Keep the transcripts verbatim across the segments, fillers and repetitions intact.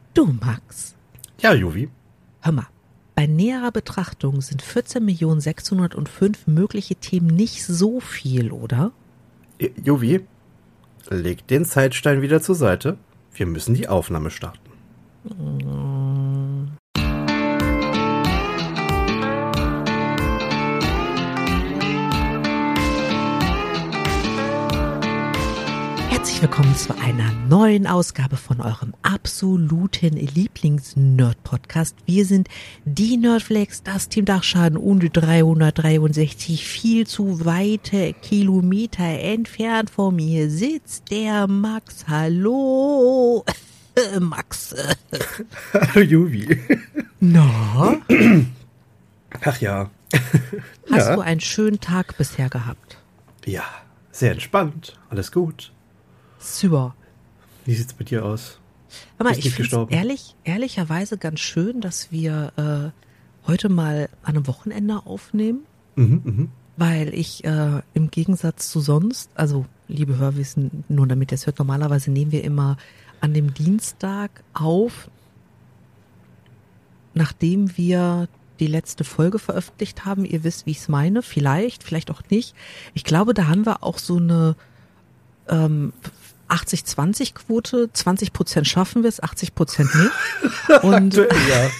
Du, Max. Ja, Juvi. Hör mal, bei näherer Betrachtung sind vierzehn Millionen sechshundertfünf mögliche Themen nicht so viel, oder? J- Juvi, leg den Zeitstein wieder zur Seite. Wir müssen die Aufnahme starten. Mm. Herzlich willkommen zu einer neuen Ausgabe von eurem absoluten Lieblings-Nerd-Podcast. Wir sind die Nerdflex, das Team Dachschaden und dreihundertdreiundsechzig viel zu weite Kilometer entfernt von mir sitzt der Max. Hallo, Max. Hallo, Juvi. Na? Ach ja. Hast ja. du einen schönen Tag bisher gehabt? Ja, sehr entspannt. Alles gut. Super. Wie sieht's bei dir aus? Hör mal, Bist ich nicht finde gestorben? es ehrlich, ehrlicherweise ganz schön, dass wir äh, heute mal an einem Wochenende aufnehmen, Mhm, mhm. weil ich äh, im Gegensatz zu sonst, also liebe Hörwissen, nur damit ihr es hört, normalerweise nehmen wir immer an dem Dienstag auf, nachdem wir die letzte Folge veröffentlicht haben. Ihr wisst, wie ich es meine, vielleicht, vielleicht auch nicht. Ich glaube, da haben wir auch so eine ähm, achtzig zwanzig Quote, zwanzig Prozent schaffen wir es, achtzig Prozent nicht. Und, ja.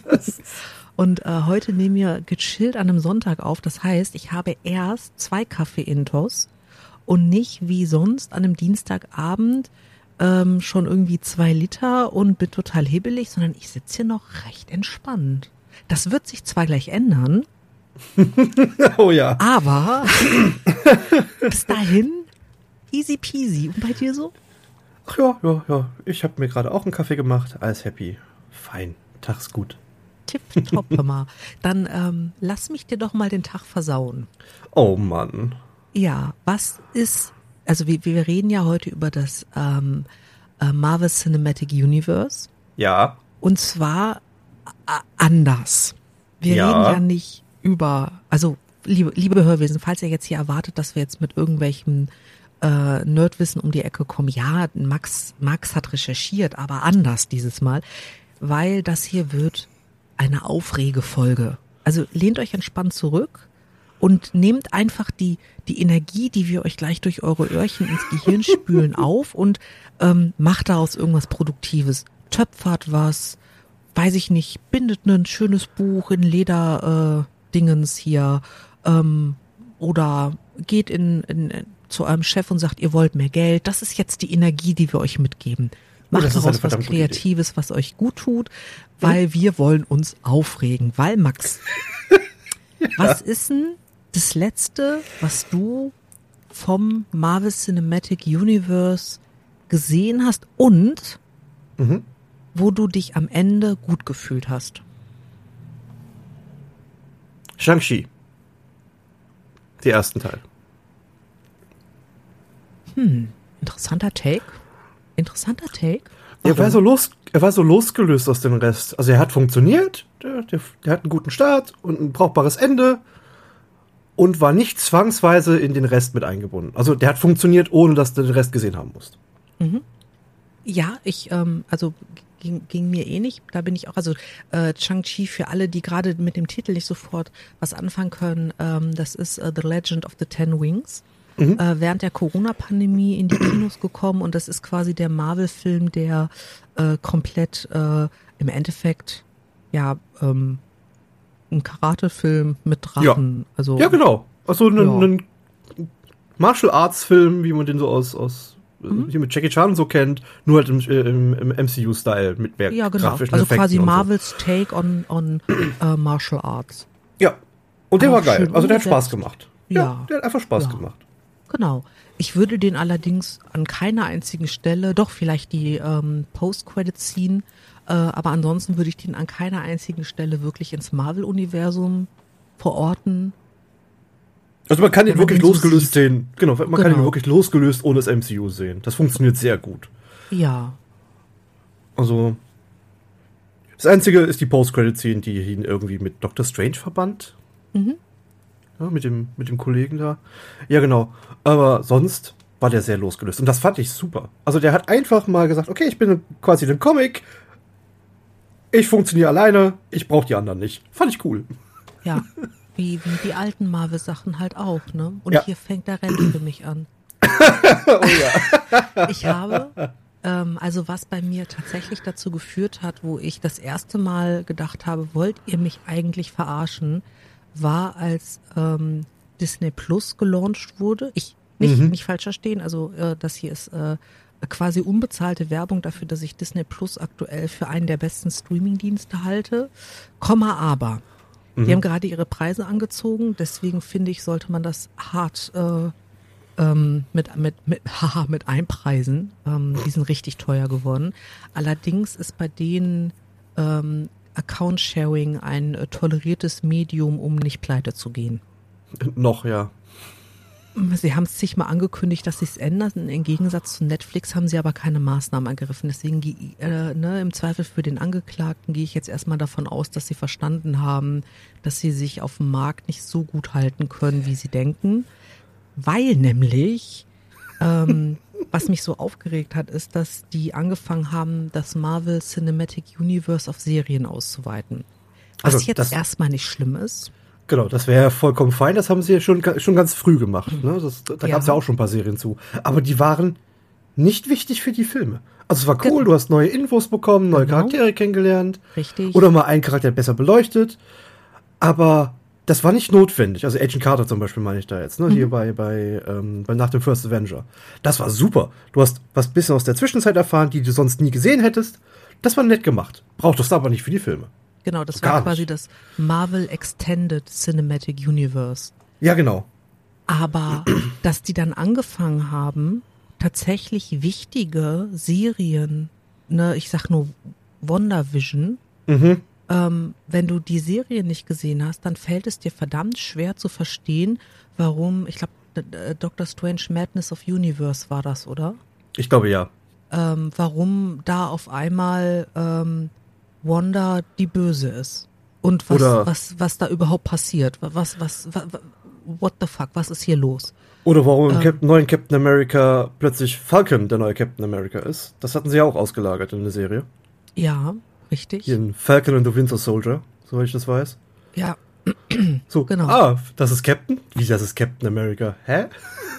und äh, heute nehmen wir gechillt an einem Sonntag auf. Das heißt, ich habe erst zwei Kaffee-Intos und nicht wie sonst an einem Dienstagabend ähm, schon irgendwie zwei Liter und bin total hibbelig, sondern ich sitze hier noch recht entspannt. Das wird sich zwar gleich ändern, Oh ja. aber bis dahin easy peasy. Und bei dir so? Ach ja, ja, ja. Ich habe mir gerade auch einen Kaffee gemacht. Alles happy. Fein. Tag ist gut. Tipptopp, hör mal. Dann ähm, lass mich dir doch mal den Tag versauen. Oh Mann. Ja, was ist, also wir, wir reden ja heute über das ähm, äh, Marvel Cinematic Universe Ja. und zwar äh, anders. Wir Ja. reden ja nicht über, also liebe, liebe Hörwesen, falls ihr jetzt hier erwartet, dass wir jetzt mit irgendwelchen äh, Nerdwissen um die Ecke kommen, ja, Max, Max hat recherchiert, aber anders dieses Mal, weil das hier wird eine Aufregefolge. Also lehnt euch entspannt zurück und nehmt einfach die, die Energie, die wir euch gleich durch eure Öhrchen ins Gehirn spülen, auf und ähm, macht daraus irgendwas Produktives. Töpfert was, weiß ich nicht, bindet ein schönes Buch in Leder äh, Dingens hier ähm, oder geht in, in, in zu eurem Chef und sagt, ihr wollt mehr Geld. Das ist jetzt die Energie, die wir euch mitgeben. Macht das ist eine daraus was verdammt gute Kreatives, was euch gut tut, weil wir wollen uns aufregen. Weil, Max, was ist denn das Letzte, was du vom Marvel Cinematic Universe gesehen hast und Mhm. wo du dich am Ende gut gefühlt hast? Shang-Chi. Die ersten Teil. Hm, interessanter Take. Interessanter Take. Er war, so los, er war so losgelöst aus dem Rest. Also er hat funktioniert, der, der, der hat einen guten Start und ein brauchbares Ende und war nicht zwangsweise in den Rest mit eingebunden. Also der hat funktioniert, ohne dass du den Rest gesehen haben musst. Mhm. Ja, ich, ähm, also ging, ging mir eh nicht. Da bin ich auch, also äh, Shang-Chi für alle, die gerade mit dem Titel nicht sofort was anfangen können, ähm, das ist äh, The Legend of the Ten Wings. Mhm. Äh, während der Corona-Pandemie in die Kinos gekommen und das ist quasi der Marvel-Film, der äh, komplett äh, im Endeffekt ja ähm, ein Karate-Film mit Drachen. Ja. Also Ja, genau. Also ein, Ja. ein Martial Arts Film, wie man den so aus, aus Mhm. hier mit Jackie Chan so kennt, nur halt im, äh, im, im M C U-Style mit mehr ja, genau. grafischen Also Effekten quasi und so. Marvels Take on on äh, Martial Arts. Ja. Und der Aber war geil. schön Also der hat Spaß umgesetzt. gemacht. Ja, Ja. der hat einfach Spaß Ja. gemacht. Genau. Ich würde den allerdings an keiner einzigen Stelle, doch vielleicht die ähm, Post-Credit-Scene, äh, aber ansonsten würde ich den an keiner einzigen Stelle wirklich ins Marvel-Universum verorten. Also man kann ihn Wenn man wirklich den so losgelöst sieht. sehen. Genau, man kann ihn Genau. wirklich losgelöst ohne das M C U sehen. Das funktioniert sehr gut. Ja. Also das Einzige ist die Post-Credit-Scene, die ihn irgendwie mit Doctor Strange verband. Mhm. Ja, mit dem, mit dem Kollegen da. Ja, genau. Aber sonst war der sehr losgelöst. Und das fand ich super. Also der hat einfach mal gesagt, okay, ich bin quasi ein Comic, ich funktioniere alleine, ich brauche die anderen nicht. Fand ich cool. Ja, wie, wie die alten Marvel-Sachen halt auch, ne? Und Ja. hier fängt der Rent für mich an. Oh ja. Ich habe, ähm, also was bei mir tatsächlich dazu geführt hat, wo ich das erste Mal gedacht habe, wollt ihr mich eigentlich verarschen, war, als ähm, Disney Plus gelauncht wurde. Ich, nicht, Mhm. nicht falsch verstehen, also äh, das hier ist äh, quasi unbezahlte Werbung dafür, dass ich Disney Plus aktuell für einen der besten Streaming-Dienste halte. Komma aber. Die haben gerade ihre Preise angezogen, deswegen finde ich, sollte man das hart äh, ähm, mit, mit, mit, haha, mit einpreisen. Ähm, die sind richtig teuer geworden. Allerdings ist bei denen ähm, Account-Sharing ein äh, toleriertes Medium, um nicht pleite zu gehen. Noch, ja. Sie haben es zigmal angekündigt, dass sie es ändern. Im Gegensatz zu Netflix haben sie aber keine Maßnahmen ergriffen. Deswegen äh, ne, im Zweifel für den Angeklagten gehe ich jetzt erstmal davon aus, dass sie verstanden haben, dass sie sich auf dem Markt nicht so gut halten können, wie sie denken. Weil nämlich, ähm, was mich so aufgeregt hat, ist, dass die angefangen haben, das Marvel Cinematic Universe auf Serien auszuweiten. Was Also, jetzt das- erstmal nicht schlimm ist. Genau, das wäre ja vollkommen fein. Das haben sie ja schon, schon ganz früh gemacht. Ne? Das, da Ja. gab es ja auch schon ein paar Serien zu. Aber die waren nicht wichtig für die Filme. Also es war cool, Genau. du hast neue Infos bekommen, neue Genau. Charaktere kennengelernt. Richtig. Oder mal einen Charakter besser beleuchtet. Aber das war nicht notwendig. Also Agent Carter zum Beispiel meine ich da jetzt. Ne? Mhm. Hier bei, bei, ähm, bei nach dem First Avenger. Das war super. Du hast was bisschen aus der Zwischenzeit erfahren, die du sonst nie gesehen hättest. Das war nett gemacht. Brauchtest du aber nicht für die Filme. Genau, das Gar war nicht. quasi das Marvel Extended Cinematic Universe. Ja, genau. Aber dass die dann angefangen haben, tatsächlich wichtige Serien, ne, ich sag nur WandaVision, Mhm. ähm, wenn du die Serie nicht gesehen hast, dann fällt es dir verdammt schwer zu verstehen, warum, ich glaube, Doctor Strange Madness of Universe war das, oder? Ich glaube ja. Ähm, warum da auf einmal ähm, Wanda die Böse ist. Und was, Oder- was, was da überhaupt passiert. Was, was, was, what the fuck, was ist hier los? Oder warum im Ähm. Cap- neuen Captain America plötzlich Falcon der neue Captain America ist. Das hatten sie ja auch ausgelagert in der Serie. Ja, richtig. Hier in Falcon and the Winter Soldier, soweit ich das weiß. Ja, So, Genau. ah, das ist Captain? Wie, das ist Captain America? Hä?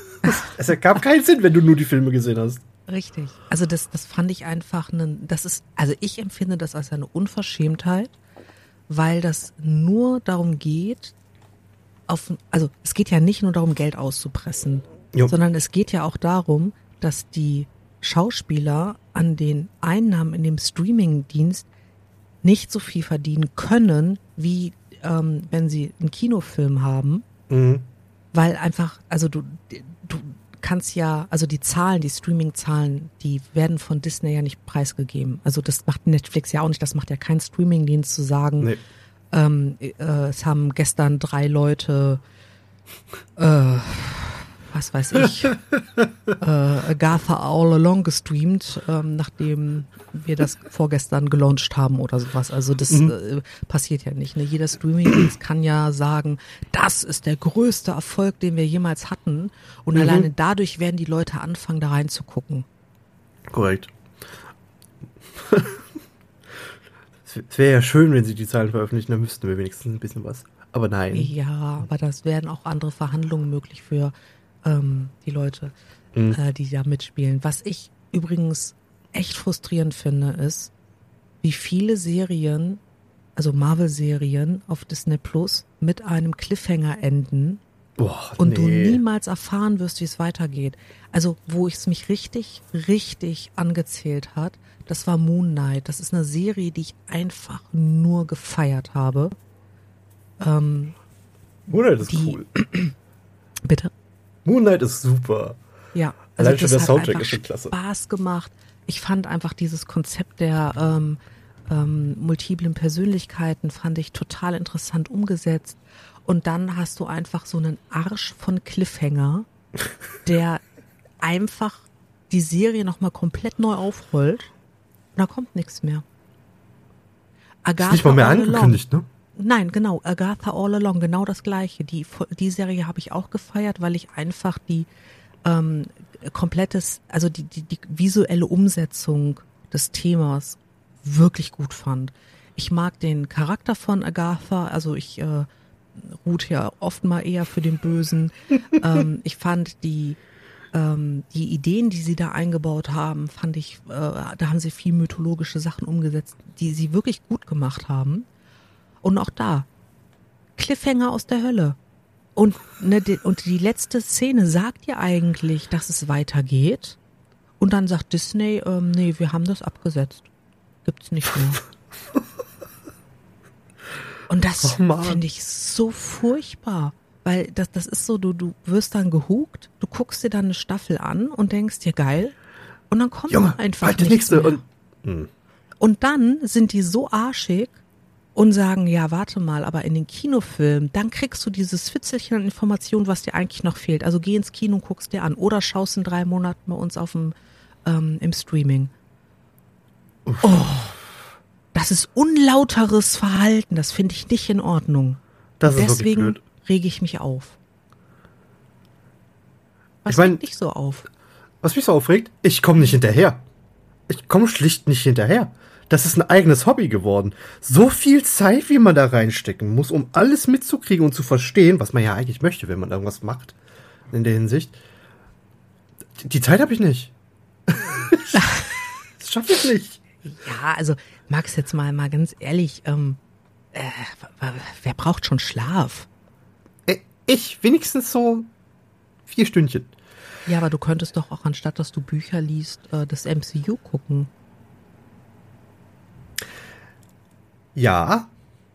Es ergab keinen Sinn, wenn du nur die Filme gesehen hast. richtig. Also das, das fand ich einfach, ne, das ist, also ich empfinde das als eine Unverschämtheit, weil das nur darum geht, auf, also es geht ja nicht nur darum, Geld auszupressen, Jo. sondern es geht ja auch darum, dass die Schauspieler an den Einnahmen in dem Streamingdienst nicht so viel verdienen können, wie ähm, wenn sie einen Kinofilm haben, Mhm. weil einfach, also du, du kannst ja, also die Zahlen, die Streaming-Zahlen, die werden von Disney ja nicht preisgegeben. Also das macht Netflix ja auch nicht, das macht ja kein Streaming-Dienst zu sagen, Nee. ähm, äh, es haben gestern drei Leute, äh, was weiß ich, äh, Agatha All Along gestreamt, ähm, nachdem wir das vorgestern gelauncht haben oder sowas. Also das Mhm. äh, passiert ja nicht. Ne? Jeder Streaming-Dienst kann ja sagen, das ist der größte Erfolg, den wir jemals hatten. Und Mhm. alleine dadurch werden die Leute anfangen, da reinzugucken. Korrekt. Es wäre ja schön, wenn sie die Zahlen veröffentlichen, dann müssten wir wenigstens ein bisschen was. Aber nein. Ja, aber das werden auch andere Verhandlungen möglich für ähm, die Leute, Mhm. äh, die da mitspielen. Was ich übrigens echt frustrierend finde, ist, wie viele Serien, also Marvel-Serien auf Disney Plus mit einem Cliffhanger enden Boah, und nee. du niemals erfahren wirst, wie es weitergeht. Also wo es mich richtig, richtig angezählt hat, das war Moon Knight. Das ist eine Serie, die ich einfach nur gefeiert habe. Ähm, Moonlight ist die- cool. bitte? Moonlight ist super. Ja, also Allein schon das der hat Soundtrack einfach ist schon klasse. Spaß gemacht. Ich fand einfach dieses Konzept der ähm, ähm, multiplen Persönlichkeiten fand ich total interessant umgesetzt. Und dann hast du einfach so einen Arsch von Cliffhanger, der einfach die Serie nochmal komplett neu aufrollt. Und da kommt nichts mehr. Agatha Ist nicht mal mehr All Along. angekündigt, ne? Nein, genau, Agatha All Along, genau das Gleiche. Die, die Serie habe ich auch gefeiert, weil ich einfach die ähm, komplettes, also die, die, die visuelle Umsetzung des Themas wirklich gut fand. Ich mag den Charakter von Agatha, also ich äh, ruht ja oft mal eher für den Bösen. ähm, ich fand die ähm, die Ideen, die sie da eingebaut haben, fand ich, äh, da haben sie viel mythologische Sachen umgesetzt, die sie wirklich gut gemacht haben. Und auch da, Cliffhanger aus der Hölle. Und, ne, die, und die letzte Szene sagt ja eigentlich, dass es weitergeht. Und dann sagt Disney, ähm, nee, wir haben das abgesetzt. Gibt's nicht mehr. Und das Oh finde ich so furchtbar. Weil das, das ist so, du, du wirst dann gehuckt, du guckst dir dann eine Staffel an und denkst dir, geil. Und dann kommt Junge, einfach bald das nichts nächste. mehr. Und, hm. Und dann sind die so arschig und sagen, ja, warte mal, aber in den Kinofilmen, dann kriegst du dieses Fitzelchen an Informationen, was dir eigentlich noch fehlt. Also geh ins Kino und guckst dir an. Oder schaust in drei Monaten bei uns auf dem, ähm, im Streaming. Uff. Oh, das ist unlauteres Verhalten. Das finde ich nicht in Ordnung. Das ist wirklich Deswegen blöd. rege ich mich auf. Was Ich mein- regt dich so auf? Was mich so aufregt, ich komme nicht hinterher. Ich komme schlicht nicht hinterher. Das ist ein eigenes Hobby geworden. So viel Zeit, wie man da reinstecken muss, um alles mitzukriegen und zu verstehen, was man ja eigentlich möchte, wenn man irgendwas macht. In der Hinsicht. Die Zeit habe ich nicht. Das schaffe ich nicht. Ja, also Max, jetzt mal, mal ganz ehrlich, ähm, äh, wer braucht schon Schlaf? Äh, Ich, wenigstens so vier Stündchen. Ja, aber du könntest doch auch, anstatt dass du Bücher liest, äh, das M C U gucken. Ja,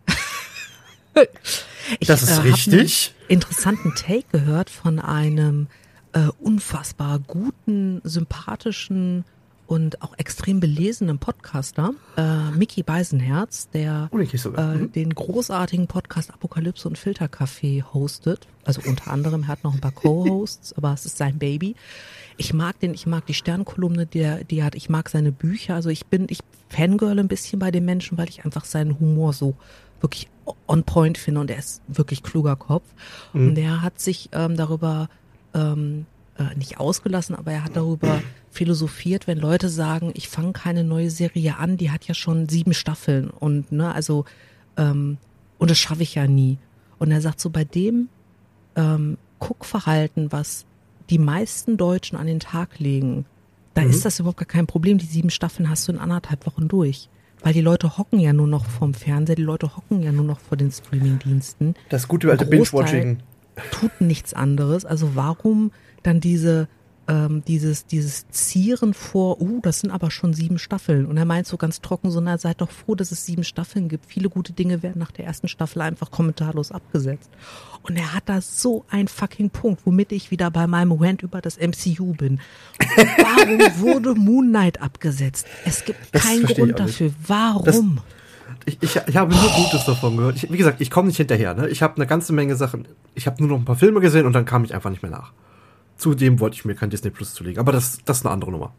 Ich, das ist äh, hab richtig. einen interessanten Take gehört von einem äh, unfassbar guten, sympathischen und auch extrem belesenen Podcaster, äh, Micky Beisenherz, der Oh, den kenn ich sogar. äh, Mhm. den großartigen Podcast Apokalypse und Filterkaffee hostet. Also unter anderem, er hat noch ein paar Co-Hosts, aber es ist sein Baby. Ich mag den, ich mag die Sternkolumne, die er, die er hat, ich mag seine Bücher. Also ich bin, ich fangirl ein bisschen bei dem Menschen, weil ich einfach seinen Humor so wirklich on point finde und er ist wirklich kluger Kopf. Mhm. Und der hat sich ähm, darüber ähm, äh, nicht ausgelassen, aber er hat darüber philosophiert, wenn Leute sagen, ich fange keine neue Serie an, die hat ja schon sieben Staffeln und ne, also ähm, und das schaffe ich ja nie. Und er sagt so, bei dem ähm, Guckverhalten, was die meisten Deutschen an den Tag legen, da Mhm. ist das überhaupt gar kein Problem. Die sieben Staffeln hast du in anderthalb Wochen durch. Weil die Leute hocken ja nur noch vorm Fernseher, die Leute hocken ja nur noch vor den Streamingdiensten. Das gute alte Großteil Binge-Watching. Tut nichts anderes. Also warum dann diese ähm, dieses dieses Zieren vor, uh, das sind aber schon sieben Staffeln. Und er meint so ganz trocken, so, na, seid doch froh, dass es sieben Staffeln gibt. Viele gute Dinge werden nach der ersten Staffel einfach kommentarlos abgesetzt. Und er hat da so einen fucking Punkt, womit ich wieder bei meinem Rant über das M C U bin. Warum wurde Moon Knight abgesetzt? Es gibt Das keinen verstehe ich Grund auch nicht. dafür. Warum? Ich, ich, ich habe nur Gutes davon gehört. Ich, wie gesagt, ich komme nicht hinterher. Ne? Ich habe eine ganze Menge Sachen. Ich habe nur noch ein paar Filme gesehen und dann kam ich einfach nicht mehr nach. Zudem wollte ich mir kein Disney Plus zulegen. Aber das, das ist eine andere Nummer.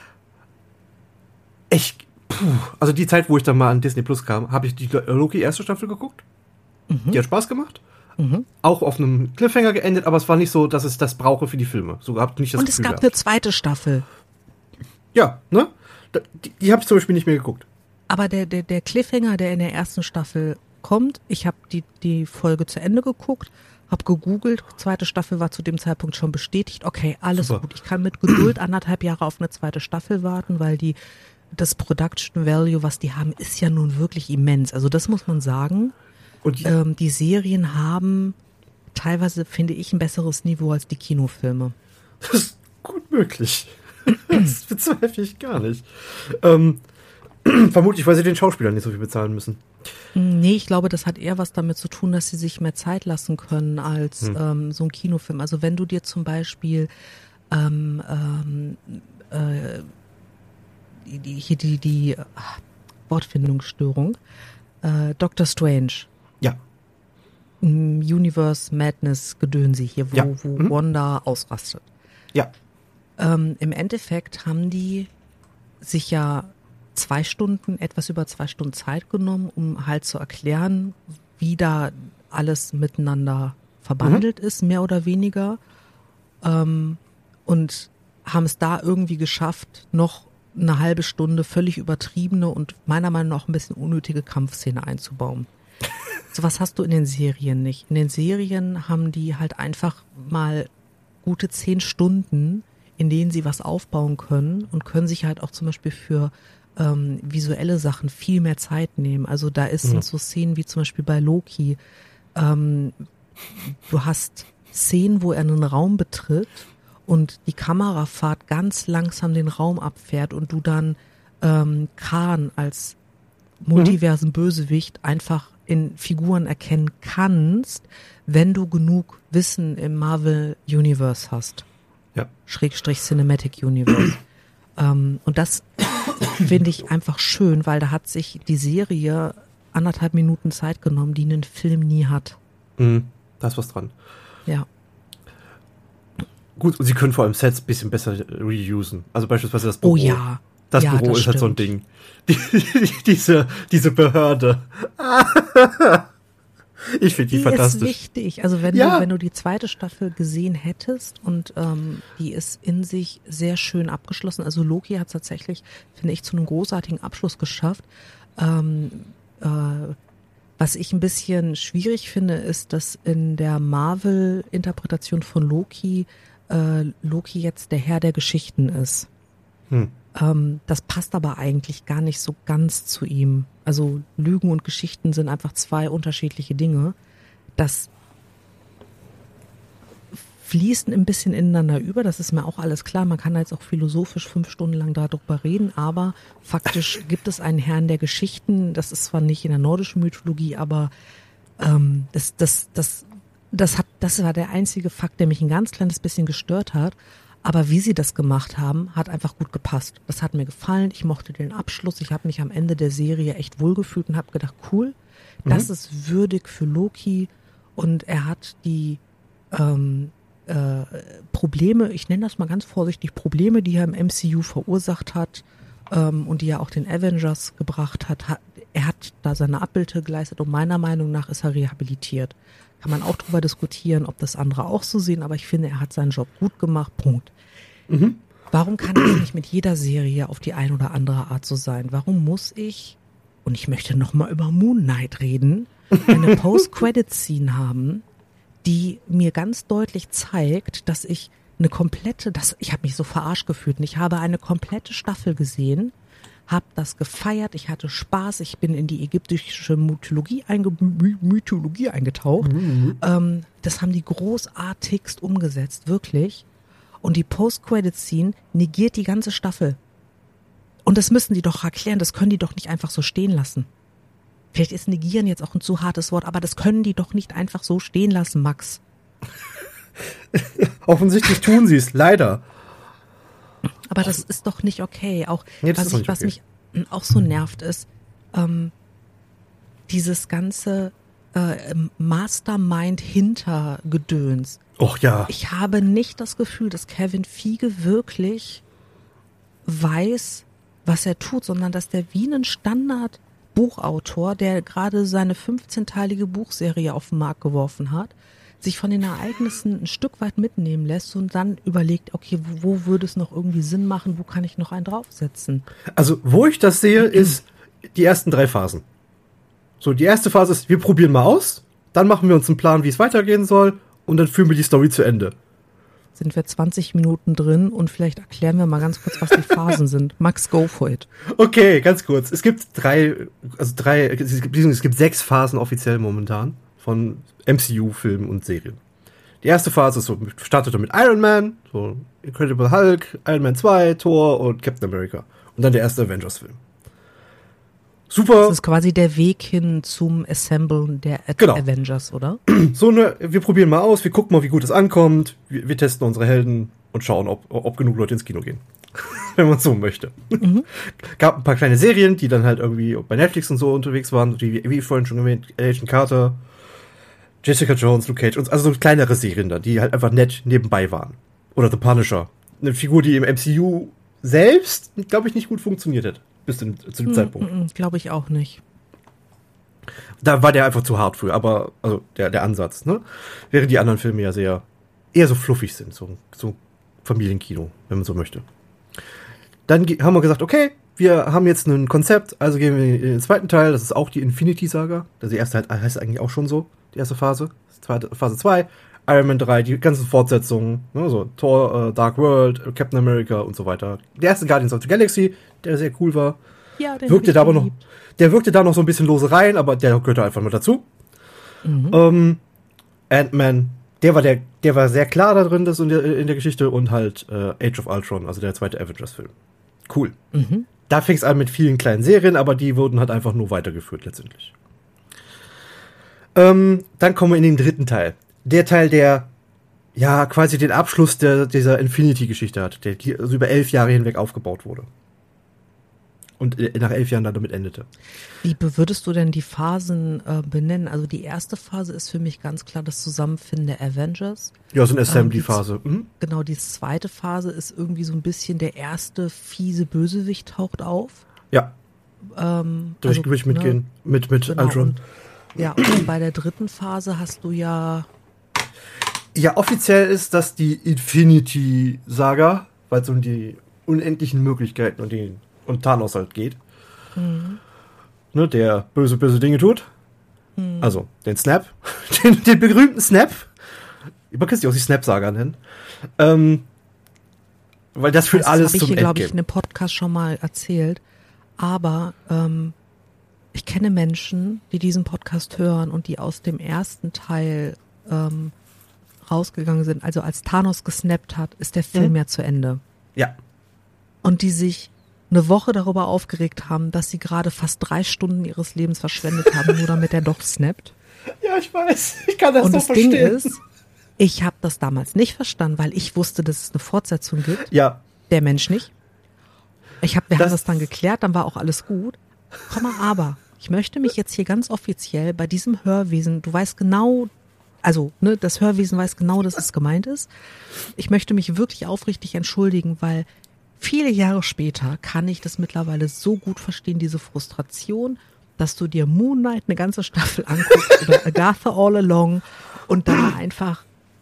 Ich, puh, also die Zeit, wo ich dann mal an Disney Plus kam, habe ich die Loki erste Staffel geguckt. Mhm. Die hat Spaß gemacht. Mhm. Auch auf einem Cliffhanger geendet, aber es war nicht so, dass es das brauche für die Filme. So habt nicht das Und es Gefühl gab gehabt. eine zweite Staffel. Ja, ne? Da- Die, die habe ich zum Beispiel nicht mehr geguckt. Aber der, der, der Cliffhanger, der in der ersten Staffel kommt, ich habe die, die Folge zu Ende geguckt, habe gegoogelt, zweite Staffel war zu dem Zeitpunkt schon bestätigt. Okay, alles Super. gut. Ich kann mit Geduld anderthalb Jahre auf eine zweite Staffel warten, weil die das Production Value, was die haben, ist ja nun wirklich immens. Also das muss man sagen. Und die, Ähm, die Serien haben teilweise, finde ich, ein besseres Niveau als die Kinofilme. das ist gut möglich. Das bezweifle ich gar nicht. Ähm, vermutlich, weil sie den Schauspielern nicht so viel bezahlen müssen. Nee, ich glaube, das hat eher was damit zu tun, dass sie sich mehr Zeit lassen können als Hm. ähm, so ein Kinofilm. Also wenn du dir zum Beispiel ähm, ähm, äh, die, die, hier die, die ach, Wortfindungsstörung, äh, Doctor Strange, Ja. m, Universe Madness Gedönse hier, wo, Ja. wo Mhm. Wanda ausrastet. Ja. Ähm, Im Endeffekt haben die sich ja zwei Stunden, etwas über zwei Stunden Zeit genommen, um halt zu erklären, wie da alles miteinander verbandelt ist, mehr oder weniger. Ähm, und haben es da irgendwie geschafft, noch eine halbe Stunde völlig übertriebene und meiner Meinung nach auch ein bisschen unnötige Kampfszene einzubauen. So was hast du in den Serien nicht. In den Serien haben die halt einfach mal gute zehn Stunden, in denen sie was aufbauen können und können sich halt auch zum Beispiel für ähm, visuelle Sachen viel mehr Zeit nehmen. Also da ist, sind so Szenen wie zum Beispiel bei Loki. Ähm, du hast Szenen, wo er einen Raum betritt und die Kamerafahrt ganz langsam den Raum abfährt und du dann ähm, Khan als multiversen Bösewicht einfach in Figuren erkennen kannst, wenn du genug Wissen im Marvel Universe hast. Ja. Schrägstrich Cinematic Universe. ähm, und das finde ich einfach schön, weil da hat sich die Serie anderthalb Minuten Zeit genommen, die einen Film nie hat. Mhm, da ist was dran. Ja. Gut, und sie können vor allem Sets ein bisschen besser reusen. Also beispielsweise das Büro. Oh ja. Das ja, Büro das ist halt so ein stimmt. Ding. Die, die, diese, diese Behörde. Ich finde die, Die fantastisch. ist wichtig. Also wenn Ja. du wenn du die zweite Staffel gesehen hättest und ähm, die ist in sich sehr schön abgeschlossen. Also Loki hat es tatsächlich, finde ich, zu einem großartigen Abschluss geschafft. Ähm, äh, was ich ein bisschen schwierig finde, ist, dass in der Marvel-Interpretation von Loki äh, Loki jetzt der Herr der Geschichten ist. Hm. Ähm, das passt aber eigentlich gar nicht so ganz zu ihm. Also Lügen und Geschichten sind einfach zwei unterschiedliche Dinge. Das fließt ein bisschen ineinander über, das ist mir auch alles klar. Man kann jetzt auch philosophisch fünf Stunden lang darüber reden, aber faktisch gibt es einen Herrn der Geschichten. Das ist zwar nicht in der nordischen Mythologie, aber ähm, das, das, das, das hat, das war der einzige Fakt, der mich ein ganz kleines bisschen gestört hat. Aber wie sie das gemacht haben, hat einfach gut gepasst. Das hat mir gefallen. Ich mochte den Abschluss. Ich habe mich am Ende der Serie echt wohlgefühlt und habe gedacht, cool, das Mhm. ist würdig für Loki. Und er hat die ähm, äh, Probleme, ich nenne das mal ganz vorsichtig, Probleme, die er im M C U verursacht hat ähm, und die er auch den Avengers gebracht hat, hat, er hat da seine Abbilte geleistet und meiner Meinung nach ist er rehabilitiert. Kann man auch drüber diskutieren, ob das andere auch so sehen, aber ich finde, er hat seinen Job gut gemacht, Punkt. Mhm. Warum kann das nicht mit jeder Serie auf die eine oder andere Art so sein? Warum muss ich, und ich möchte nochmal über Moon Knight reden, eine Post-Credit-Scene haben, die mir ganz deutlich zeigt, dass ich eine komplette, das, ich habe mich so verarscht gefühlt und ich habe eine komplette Staffel gesehen, habe das gefeiert, ich hatte Spaß, ich bin in die ägyptische Mythologie, einge My- Mythologie eingetaucht. Mhm. Ähm, das haben die großartigst umgesetzt, wirklich. Und die Post-Credit-Scene negiert die ganze Staffel. Und das müssen die doch erklären, das können die doch nicht einfach so stehen lassen. Vielleicht ist negieren jetzt auch ein zu hartes Wort, aber das können die doch nicht einfach so stehen lassen, Max. Offensichtlich tun sie es, leider. Aber das ist doch nicht okay. Auch Nee, das was, ist auch ich, nicht was okay. mich auch so nervt ist, ähm, dieses ganze äh, Mastermind-Hintergedöns. Och ja. Ich habe nicht das Gefühl, dass Kevin Feige wirklich weiß, was er tut, sondern dass der wie ein Standard-Buchautor, der gerade seine fünfzehnteilige Buchserie auf den Markt geworfen hat, sich von den Ereignissen ein Stück weit mitnehmen lässt und dann überlegt, okay, wo, wo würde es noch irgendwie Sinn machen, wo kann ich noch einen draufsetzen? Also, wo ich das sehe, ist die ersten drei Phasen. So, die erste Phase ist, wir probieren mal aus, dann machen wir uns einen Plan, wie es weitergehen soll, und dann führen wir die Story zu Ende. Sind wir zwanzig Minuten drin und vielleicht erklären wir mal ganz kurz, was die Phasen sind. Max, go for it. Okay, ganz kurz. Es gibt drei, also drei, es gibt, es gibt sechs Phasen offiziell momentan von M C U-Filmen und Serien. Die erste Phase ist so, startete mit Iron Man, so Incredible Hulk, Iron Man zwei, Thor und Captain America. Und dann der erste Avengers-Film. Super. Das ist quasi der Weg hin zum Assemblen der Ad- Genau. Avengers, oder? So ne, wir probieren mal aus, wir gucken mal, wie gut es ankommt, wir, wir testen unsere Helden und schauen, ob, ob genug Leute ins Kino gehen. Wenn man so möchte. Mhm. Gab ein paar kleine Serien, die dann halt irgendwie bei Netflix und so unterwegs waren, wie, wie vorhin schon erwähnt, Agent Carter, Jessica Jones, Luke Cage, und also so kleinere Serien dann, die halt einfach nett nebenbei waren. Oder The Punisher. Eine Figur, die im M C U selbst, glaube ich, nicht gut funktioniert hat. Bis zu dem, zu dem Zeitpunkt. Glaube ich auch nicht. Da war der einfach zu hart für, aber, also der, der Ansatz, ne? Während die anderen Filme ja sehr, eher so fluffig sind, so, so Familienkino, wenn man so möchte. Dann ge- haben wir gesagt, okay, wir haben jetzt ein Konzept, also gehen wir in den zweiten Teil, das ist auch die Infinity-Saga. Also die erste heißt eigentlich auch schon so, die erste Phase. Zweite, Phase zwei, Iron Man drei, die ganzen Fortsetzungen, ne, so Thor, äh, Dark World, Captain America und so weiter. Der erste Guardians of the Galaxy, der sehr cool war. Ja, den wirkte hab ich da aber noch, geliebt. der wirkte da noch so ein bisschen lose rein, aber der gehörte einfach mit dazu. Mhm. Ähm, Ant-Man, der war der, der war sehr klar da drin, das in der, in der Geschichte, und halt äh, Age of Ultron, also der zweite Avengers-Film. Cool. Mhm. Da fing es an mit vielen kleinen Serien, aber die wurden halt einfach nur weitergeführt letztendlich. Ähm, dann kommen wir in den dritten Teil. Der Teil, der ja quasi den Abschluss der, dieser Infinity-Geschichte hat, der also über elf Jahre hinweg aufgebaut wurde. Und nach elf Jahren dann damit endete. Wie würdest du denn die Phasen äh, benennen? Also die erste Phase ist für mich ganz klar das Zusammenfinden der Avengers. Ja, so eine Assembly-Phase. Mhm. Genau, die zweite Phase ist irgendwie so ein bisschen der erste fiese Bösewicht taucht auf. Ja, Ähm, da also, würde ich mitgehen. ne, Mit, mit genau, Ultron. und, ja, und bei der dritten Phase hast du ja, Ja, offiziell ist das die Infinity-Saga, weil es um die unendlichen Möglichkeiten und, die, und Thanos halt geht. Mhm. Ne, der böse, böse Dinge tut. Mhm. Also, den Snap. Den, den berühmten Snap. Man kann sich auch die Snap-Saga nennen. Ähm, weil das führt das alles habe ich zum hier, glaube ich, Endgame. in einem Podcast schon mal erzählt. Aber ähm, ich kenne Menschen, die diesen Podcast hören und die aus dem ersten Teil ähm, rausgegangen sind. Also als Thanos gesnappt hat, ist der Film Mhm. ja zu Ende. Ja. Und die sich eine Woche darüber aufgeregt haben, dass sie gerade fast drei Stunden ihres Lebens verschwendet haben, nur damit er doch snappt. Ja, ich weiß. Ich kann das Und doch das verstehen. Ding ist, ich habe das damals nicht verstanden, weil ich wusste, dass es eine Fortsetzung gibt. Ja. Der Mensch nicht. Ich hab, wir Das- haben das dann geklärt, dann war auch alles gut. Komm mal, aber ich möchte mich jetzt hier ganz offiziell bei diesem Hörwesen, du weißt genau, also ne, das Hörwesen weiß genau, dass es gemeint ist. Ich möchte mich wirklich aufrichtig entschuldigen, weil viele Jahre später kann ich das mittlerweile so gut verstehen, diese Frustration, dass du dir Moon Knight eine ganze Staffel anguckst oder Agatha All Along und dann einfach,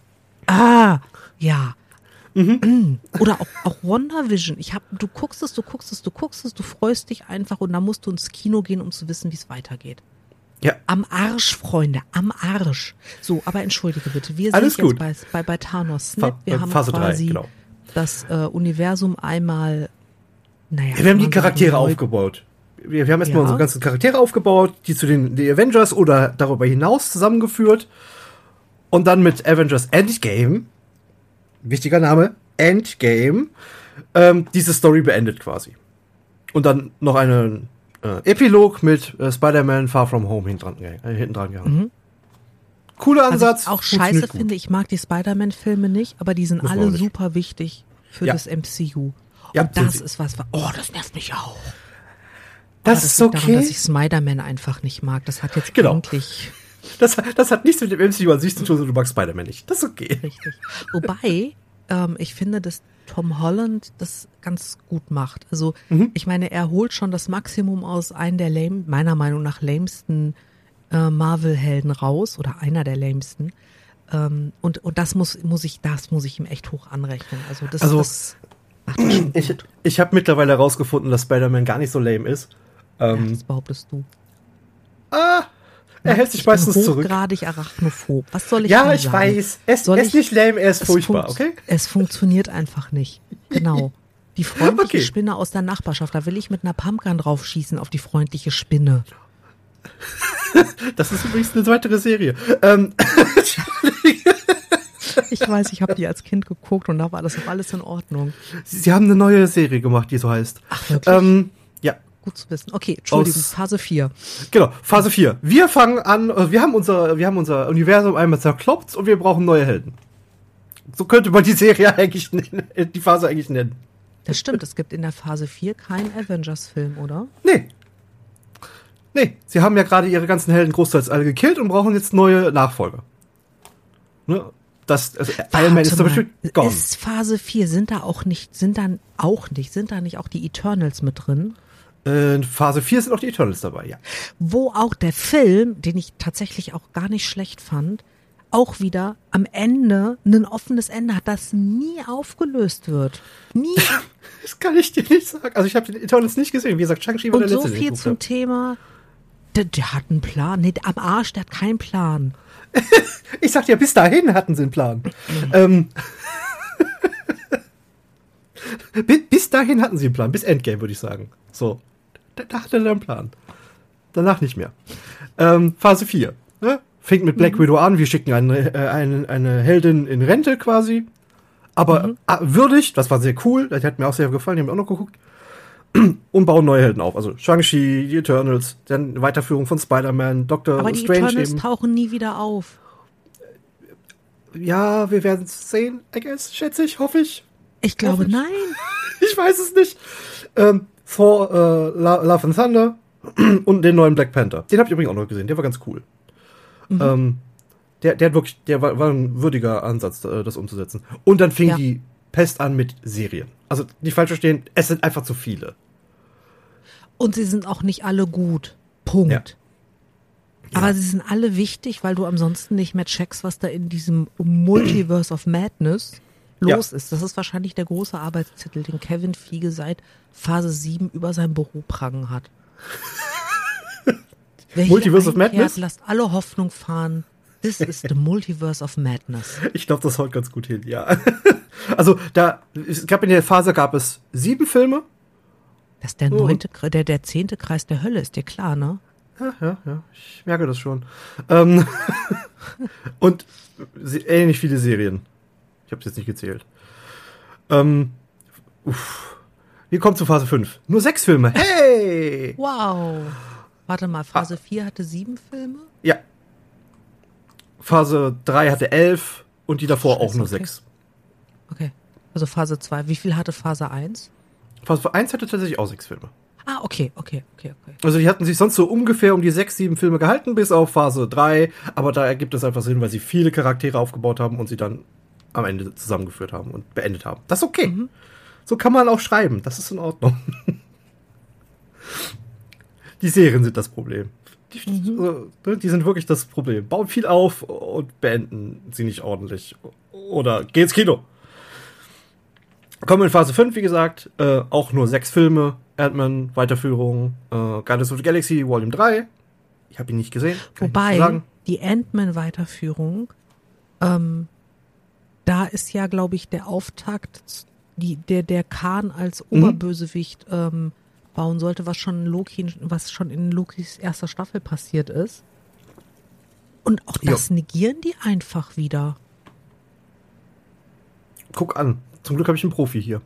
ah, ja. Mhm. Oder auch, auch WandaVision. Ich hab, du guckst es, du guckst es, du guckst es, du freust dich einfach und dann musst du ins Kino gehen, um zu wissen, wie es weitergeht. Ja. Am Arsch, Freunde, am Arsch. So, aber entschuldige bitte, wir Alles sind jetzt gut. bei, bei, bei Thanos Fa- Snap. Wir äh, haben Phase drei, quasi genau. das äh, Universum einmal, naja. Ja, wir haben die kann man Charaktere sagen, neu- aufgebaut. Wir, wir haben erstmal Ja. unsere ganzen Charaktere aufgebaut, die zu den die Avengers oder darüber hinaus zusammengeführt. Und dann mit Avengers Endgame, wichtiger Name, Endgame, ähm, diese Story beendet quasi. Und dann noch einen äh, Epilog mit äh, Spider-Man Far From Home hinten dran, äh, hinten dran gehabt. Mhm. Cooler Was Ansatz. ich auch funktioniert scheiße gut. finde, ich mag die Spider-Man-Filme nicht, aber die sind Muss man alle auch nicht. super wichtig für Ja. das M C U. Ja, Und sind das sie. ist was, oh, das nervt mich auch. Das, Aber ist liegt daran, dass okay. ich Spider-Man einfach nicht mag. Das hat jetzt Genau. eigentlich Das, das hat nichts mit dem M C U an sich zu tun, sondern du magst Spider-Man nicht. Das ist okay. richtig. Wobei, ähm, ich finde, dass Tom Holland das ganz gut macht. Also, Mhm. ich meine, er holt schon das Maximum aus einem der lame, meiner Meinung nach lamesten äh, Marvel-Helden raus oder einer der lamesten. Ähm, und, und das muss, muss ich, das muss ich ihm echt hoch anrechnen. Also, das, Also, das macht er schon Ich, gut. ich habe mittlerweile herausgefunden, dass Spider-Man gar nicht so lame ist. Ja, Ähm, das behauptest du. ah, er hält sich ich bin meistens zurück. hochgradig arachnophob. Was soll ich Ja, denn ich sagen? weiß. Er ist, Soll er ist ich- nicht lame, er ist Es furchtbar, funkt- okay? Es funktioniert einfach nicht. Genau. Die freundliche Okay. Spinne aus der Nachbarschaft, da will ich mit einer Pumpgun drauf schießen auf die freundliche Spinne. Das ist übrigens eine weitere Serie. Ähm, Ich weiß, ich habe die als Kind geguckt und da war das auch alles in Ordnung. sie, sie haben eine neue Serie gemacht, die so heißt. Ach, wirklich? Ähm, ja, Gut zu wissen. Okay, Entschuldigung, Aus- Phase vier. genau. Phase vier. Wir fangen an, äh, wir haben unser, wir haben unser Universum einmal zerkloppt und wir brauchen neue Helden. So könnte man die Serie eigentlich nennen, äh, die Phase eigentlich nennen. Das stimmt, es gibt in der Phase vier keinen Avengers-Film, oder? Nee. Nee, sie haben ja gerade ihre ganzen Helden großteils alle gekillt und brauchen jetzt neue Nachfolger. Ne? Das, also Iron Man ist zum Warte Beispiel mal, gone. ist Phase vier, sind da auch nicht, sind dann auch nicht, sind da nicht auch die Eternals mit drin? Äh, in Phase vier sind auch die Eternals dabei, ja. Wo auch der Film, den ich tatsächlich auch gar nicht schlecht fand, auch wieder am Ende ein offenes Ende hat, das nie aufgelöst wird. Nie. Das kann ich dir nicht sagen. Also ich habe den Eternals nicht gesehen. Wie gesagt, Shang-Chi war Und der so letzte. viel zum hab. Thema, der, der hat einen Plan. Nee, am Arsch, der hat keinen Plan. Ich sag ja, bis dahin hatten sie einen Plan. Mhm. Ähm, bis dahin hatten sie einen Plan. Bis Endgame, würde ich sagen. So. Da, da hatte er einen Plan. Danach nicht mehr. Ähm, Phase vier. Ne? Fängt mit Black mhm. Widow an. Wir schicken eine, äh, eine, eine Heldin in Rente quasi. Aber mhm. äh, würdig. Das war sehr cool. Das hat mir auch sehr gefallen. Die haben wir auch noch geguckt. Und bauen neue Helden auf. Also Shang-Chi, die Eternals, dann Weiterführung von Spider-Man, Doctor Aber die Strange Eternals eben. tauchen nie wieder auf. Ja, wir werden es sehen, I guess, schätze ich, hoffe ich. Ich glaube, ich. nein. Ich weiß es nicht. Ähm, Thor, äh, Love and Thunder und den neuen Black Panther. Den habe ich übrigens auch noch gesehen, der war ganz cool. Mhm. Ähm, der, der hat wirklich, der war, war ein würdiger Ansatz, das umzusetzen. Und dann fing ja. die Pest an mit Serien. Also, nicht falsch verstehen, es sind einfach zu viele. Und sie sind auch nicht alle gut. Punkt. Ja. Aber ja. sie sind alle wichtig, weil du ansonsten nicht mehr checkst, was da in diesem Multiverse of Madness los ja. ist. Das ist wahrscheinlich der große Arbeitstitel, den Kevin Feige seit Phase sieben über sein Büro prangen hat. Multiverse of Madness? Kehrt, lasst alle Hoffnung fahren. This is the Multiverse of Madness. Ich glaube, das haut ganz gut hin, ja. Also, da, es gab in der Phase gab es sieben Filme. Das ist der neunte, oh. der, der zehnte Kreis der Hölle, ist dir klar, ne? Ja, ja, ja, ich merke das schon. Ähm, und ähnlich viele Serien. Ich habe es jetzt nicht gezählt. Ähm, uff. Wir kommen zu Phase fünf. Nur sechs Filme. Hey! Wow. Warte mal, Phase ah. vier hatte sieben Filme? Ja. Phase drei hatte elf und die davor Scheiße, auch nur okay. sechs. Okay. Also Phase zwei. Wie viel hatte Phase eins? Phase eins hatte tatsächlich auch sechs Filme. Ah, okay, okay, okay, okay. Also die hatten sich sonst so ungefähr um die sechs, sieben Filme gehalten, bis auf Phase drei. Aber da ergibt es einfach Sinn, weil sie viele Charaktere aufgebaut haben und sie dann am Ende zusammengeführt haben und beendet haben. Das ist okay. Mhm. So kann man auch schreiben. Das ist in Ordnung. Die Serien sind das Problem. Die, mhm. die sind wirklich das Problem. Bauen viel auf und beenden sie nicht ordentlich. Oder geh ins Kino. Kommen in Phase fünf, wie gesagt, äh, auch nur sechs Filme. Ant-Man, Weiterführung, äh, Guardians of the Galaxy, Volume drei. Ich habe ihn nicht gesehen. Wobei, die Ant-Man-Weiterführung, ähm, da ist ja, glaube ich, der Auftakt, die, der, der Khan als Oberbösewicht mhm. ähm, bauen sollte, was schon Loki, was schon in Lokis erster Staffel passiert ist. Und auch das jo. negieren die einfach wieder. Guck an. Zum Glück habe ich einen Profi hier.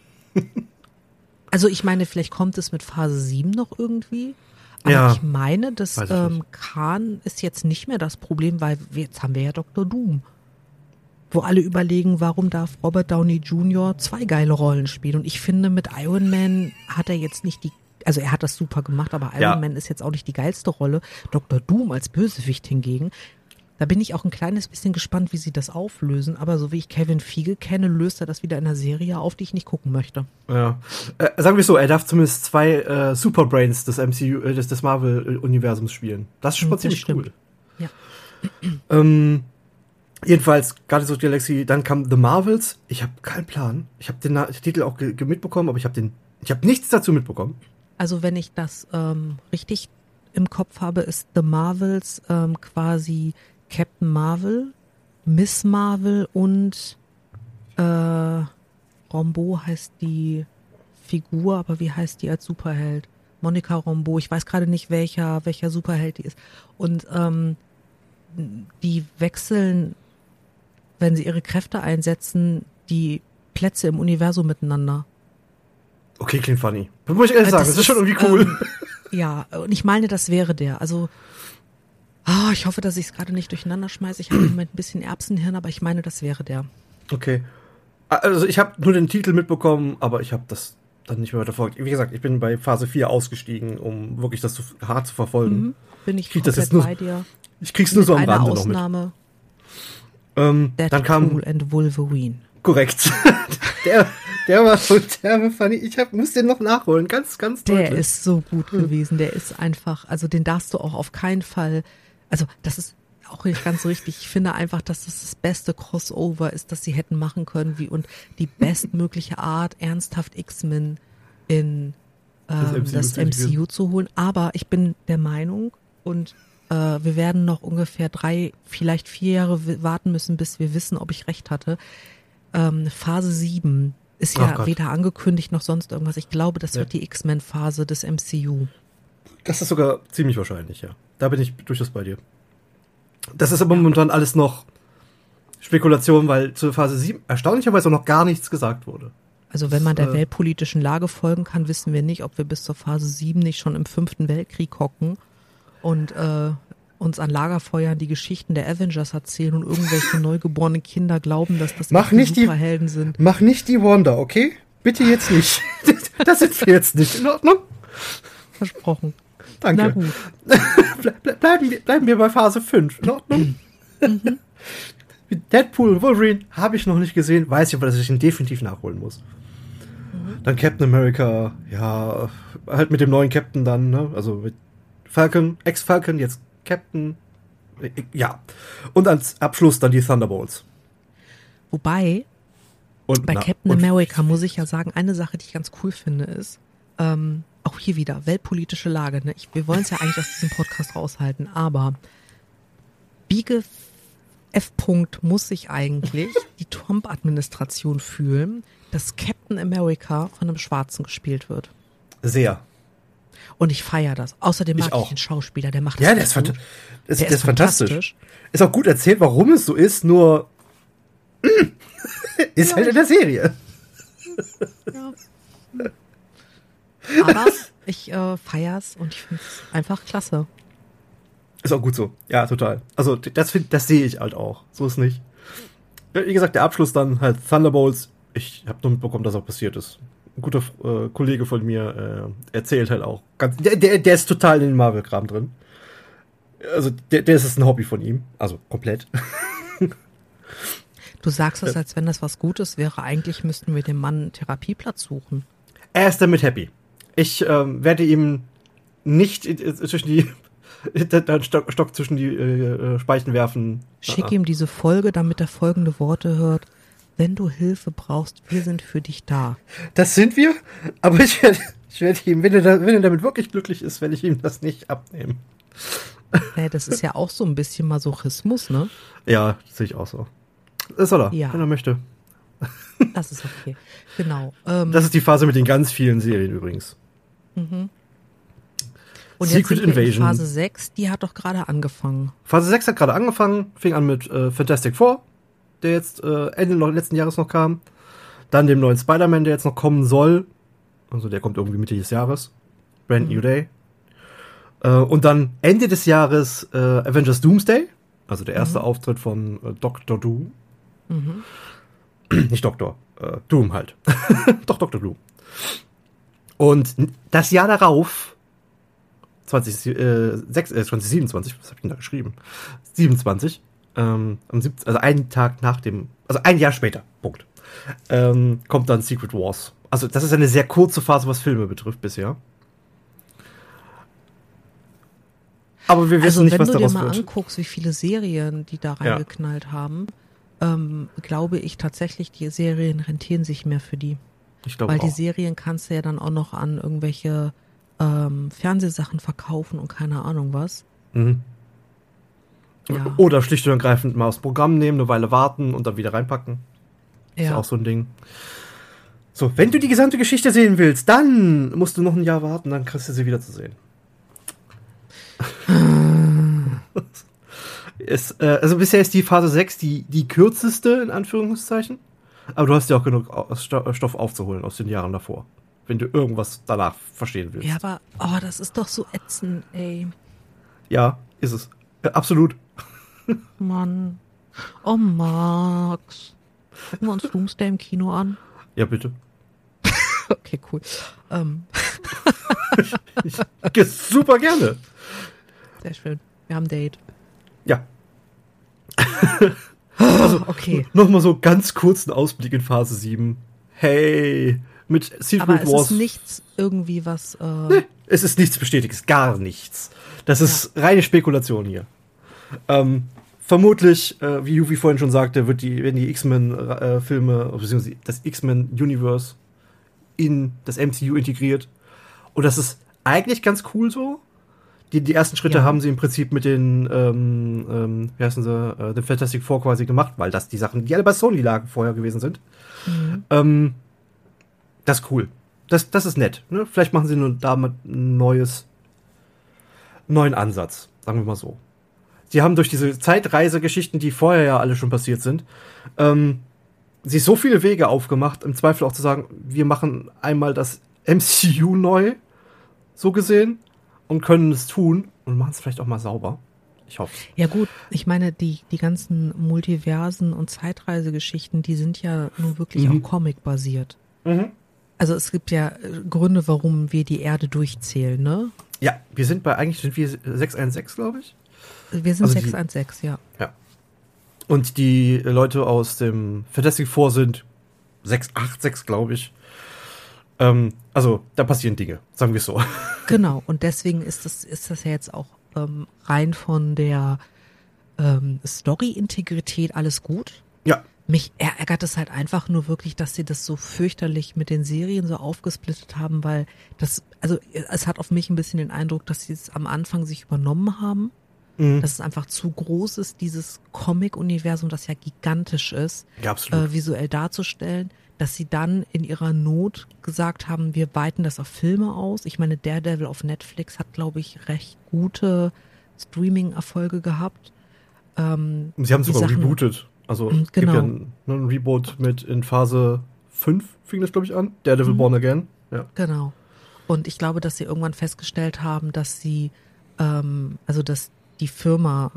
Also ich meine, vielleicht kommt es mit Phase sieben noch irgendwie. Aber ja, ich meine, dass ähm, Khan ist jetzt nicht mehr das Problem, weil jetzt haben wir ja Doktor Doom. Wo alle überlegen, warum darf Robert Downey Junior zwei geile Rollen spielen. Und ich finde, mit Iron Man hat er jetzt nicht die, also er hat das super gemacht, aber Iron ja. Man ist jetzt auch nicht die geilste Rolle. Doktor Doom als Bösewicht hingegen. Da bin ich auch ein kleines bisschen gespannt, wie sie das auflösen. Aber so wie ich Kevin Feige kenne, löst er das wieder in einer Serie auf, die ich nicht gucken möchte. Ja. Äh, sagen wir so, er darf zumindest zwei äh, Superbrains des M C U, äh, des, des Marvel-Universums spielen. Das ist schon mal das ziemlich stimmt. cool. Ja. ähm, jedenfalls, Guardians of the Galaxy, dann kam The Marvels. Ich habe keinen Plan. Ich habe den, den Titel auch ge- ge- mitbekommen, aber ich habe den, ich habe nichts dazu mitbekommen. Also wenn ich das ähm, richtig im Kopf habe, ist The Marvels ähm, quasi Captain Marvel, Miss Marvel und äh, Rambeau heißt die Figur, aber wie heißt die als Superheld? Monica Rambeau, ich weiß gerade nicht, welcher welcher Superheld die ist. Und ähm, die wechseln, wenn sie ihre Kräfte einsetzen, die Plätze im Universum miteinander. Okay, klingt funny. Das muss ich ehrlich sagen, das, das ist schon irgendwie cool. Ähm, ja, und ich meine, das wäre der. Also Oh, ich hoffe, dass ich es gerade nicht durcheinander schmeiße. Ich habe im Moment ein bisschen Erbsenhirn, aber ich meine, das wäre der. Okay. Also ich habe nur den Titel mitbekommen, aber ich habe das dann nicht mehr weiter verfolgt. Wie gesagt, ich bin bei Phase vier ausgestiegen, um wirklich das zu, hart zu verfolgen. Mhm, bin ich, ich krieg komplett das jetzt nur, bei dir. Ich krieg's nur so am Rande Ausnahme, noch mit. Ähm, dann kam Deadpool and Wolverine. Korrekt. der, der war so, der war funny. Ich hab, muss den noch nachholen, ganz, ganz deutlich. Der ist so gut gewesen. Der ist einfach, also den darfst du auch auf keinen Fall. Also das ist auch nicht ganz richtig. Ich finde einfach, dass das das beste Crossover ist, das sie hätten machen können, wie und die bestmögliche Art, ernsthaft X-Men in ähm, das M C U zu holen. Aber ich bin der Meinung, und äh, wir werden noch ungefähr drei, vielleicht vier Jahre w- warten müssen, bis wir wissen, ob ich recht hatte. Ähm, Phase sieben ist ja Oh weder angekündigt noch sonst irgendwas. Ich glaube, das Ja. wird die X-Men-Phase des M C U. Das ist sogar ziemlich wahrscheinlich, ja. Da bin ich durchaus bei dir. Das ist aber momentan alles noch Spekulation, weil zur Phase sieben erstaunlicherweise noch gar nichts gesagt wurde. Also wenn man der äh, weltpolitischen Lage folgen kann, wissen wir nicht, ob wir bis zur Phase sieben nicht schon im fünften Weltkrieg hocken und äh, uns an Lagerfeuern die Geschichten der Avengers erzählen und irgendwelche neugeborenen Kinder glauben, dass das Mach echte nicht die- Superhelden sind. Mach nicht die Wanda, okay? Bitte jetzt nicht. Das sind wir jetzt nicht. In Ordnung? Versprochen. Danke. Na gut. Ble ble bleiben, wir, bleiben wir bei Phase fünf. In Ordnung? Deadpool und Wolverine habe ich noch nicht gesehen. Weiß ich aber, dass ich ihn definitiv nachholen muss. Dann Captain America, ja, halt mit dem neuen Captain dann, ne? Also mit Falcon, Ex-Falcon, jetzt Captain. Ja. Und als Abschluss dann die Thunderbolts. Wobei, Und, bei na, Captain und- America muss ich ja sagen, eine Sache, die ich ganz cool finde, ist, ähm, auch hier wieder, weltpolitische Lage. Ne? Ich, wir wollen es ja eigentlich aus diesem Podcast raushalten, aber Biege F. -Punkt muss sich eigentlich die Trump-Administration fühlen, dass Captain America von einem Schwarzen gespielt wird. Sehr. Und ich feiere das. Außerdem Ich mag auch. ich den Schauspieler, der macht das Ja, der ist, gut. fant das, Der der ist ist fantastisch. fantastisch. Ist auch gut erzählt, warum es so ist, nur ist halt in der Serie. Ja. Aber ich äh, feier's und ich finde es einfach klasse. Ist auch gut so. Ja, total. Also das, find- das sehe ich halt auch. So ist nicht. Wie gesagt, der Abschluss dann halt Thunderbolts. Ich habe nur mitbekommen, dass auch passiert ist. Ein guter äh, Kollege von mir äh, erzählt halt auch. Ganz, der, der, der ist total in den Marvel-Kram drin. Also der, der ist es ein Hobby von ihm. Also komplett. Du sagst es, als wenn das was Gutes wäre. Eigentlich müssten wir dem Mann einen Therapieplatz suchen. Er ist damit happy. Ich ähm, werde ihm nicht äh, zwischen die den Stock, Stock zwischen die äh, Speichen werfen. Schick Ah, ihm diese Folge, damit er folgende Worte hört. Wenn du Hilfe brauchst, wir sind für dich da. Das sind wir, aber ich werde, ich werde ihm, wenn er, da, wenn er damit wirklich glücklich ist, werde ich ihm das nicht abnehmen. Äh, das ist ja auch so ein bisschen Masochismus, ne? Ja, das sehe ich auch so. Das soll er, Ja. wenn er möchte. Das ist okay. Genau. Ähm, Das ist die Phase mit den ganz vielen Serien übrigens. und jetzt Secret sind wir in Invasion. Phase sechs, die hat doch gerade angefangen. Phase sechs hat gerade angefangen, fing an mit äh, Fantastic Four, der jetzt äh, Ende noch, letzten Jahres noch kam. Dann dem neuen Spider-Man, der jetzt noch kommen soll. Also der kommt irgendwie Mitte des Jahres. Brand New Day. Äh, und dann Ende des Jahres äh, Avengers Doomsday. Also der erste Auftritt von äh, Doktor Doom. Nicht Doktor, äh, Doom halt. Doch, Doktor Doom. Und das Jahr darauf, zwanzig, äh, sechs, äh, zwanzig siebenundzwanzig, was hab ich denn da geschrieben? siebenundzwanzig, ähm, am siebten, also einen Tag nach dem, also ein Jahr später, Punkt, ähm, kommt dann Secret Wars. Also das ist eine sehr kurze Phase, was Filme betrifft bisher. Aber wir wissen Also nicht, wenn was du dir daraus mal wird. anguckst, wie viele Serien die da Ja. reingeknallt haben, ähm, glaube ich tatsächlich, die Serien rentieren sich mehr für die. Ich glaube Weil die auch. Serien kannst du ja dann auch noch an irgendwelche ähm, Fernsehsachen verkaufen und keine Ahnung was. Mhm. Ja. Oder schlicht und ergreifend mal aufs Programm nehmen, eine Weile warten und dann wieder reinpacken. Ist ja Ja. auch so ein Ding. So, wenn du die gesamte Geschichte sehen willst, dann musst du noch ein Jahr warten, dann kriegst du sie wieder zu sehen. es, äh, also bisher ist die Phase sechs die, die kürzeste, in Anführungszeichen. Aber du hast ja auch genug Au- Sto- Stoff aufzuholen aus den Jahren davor. Wenn du irgendwas danach verstehen willst. Ja, aber oh, das ist doch so ätzend, ey. Ja, ist es. Äh, absolut. Mann. Oh, Max. Gucken wir uns Doomsday im Kino an? Ja, bitte. Okay, cool. Ähm, Ge- Super gerne. sehr schön. Wir haben ein Date. Ja. Also, okay. Nochmal so ganz kurzen Ausblick in Phase sieben. Hey, mit Secret Aber es Wars. ist nichts irgendwie, was... Äh, Es ist nichts Bestätigtes, gar nichts. Das ist reine Spekulation hier. Ähm, vermutlich, äh, wie Yuvi vorhin schon sagte, wird die, werden die X-Men-Filme, äh, beziehungsweise das X-Men-Universe in das M C U integriert. Und das ist eigentlich ganz cool so. Die, die ersten Schritte ja. haben sie im Prinzip mit den, ähm, ähm, wie heißen sie, äh, den Fantastic Four quasi gemacht, weil das die Sachen, die alle bei Sony lagen, vorher gewesen sind. Mhm. Ähm, das ist cool. Das, das ist nett. Ne? Vielleicht machen sie nur damit ein neues, neuen Ansatz, sagen wir mal so. Sie haben durch diese Zeitreisegeschichten, die vorher ja alle schon passiert sind, ähm, sich so viele Wege aufgemacht, im Zweifel auch zu sagen, wir machen einmal das M C U neu, so gesehen, und können es tun und machen es vielleicht auch mal sauber. Ich hoffe. Ja gut, ich meine, die, die ganzen Multiversen und Zeitreisegeschichten, die sind ja nur wirklich mhm. auch Comic-basiert. Mhm. Also es gibt ja Gründe, warum wir die Erde durchzählen, ne? Ja, wir sind bei, eigentlich sind wir sechs eins sechs, glaube ich. Wir sind also sechs eins sechs, ja. Ja. Und die Leute aus dem Fantastic Four sind sechs acht sechs, glaube ich. Ähm, also, da passieren Dinge, sagen wir es so. Genau, und deswegen ist das, ist das ja jetzt auch ähm, rein von der ähm, Story-Integrität alles gut. Ja. Mich ärgert es halt einfach nur wirklich, dass sie das so fürchterlich mit den Serien so aufgesplittet haben, weil das, also es hat auf mich ein bisschen den Eindruck, dass sie es am Anfang sich übernommen haben, mhm. dass es einfach zu groß ist, dieses Comic-Universum, das ja gigantisch ist, ja, absolut. Äh, visuell darzustellen, dass sie dann in ihrer Not gesagt haben, wir weiten das auf Filme aus. Ich meine, Daredevil auf Netflix hat, glaube ich, recht gute Streaming-Erfolge gehabt. Ähm, sie haben sogar Sachen, rebootet. Also es genau. gibt ja ein, ein Reboot mit in Phase fünf, fing das, glaube ich, an. Daredevil mhm. Born Again. Ja. Genau. Und ich glaube, dass sie irgendwann festgestellt haben, dass sie, ähm, also dass die Firma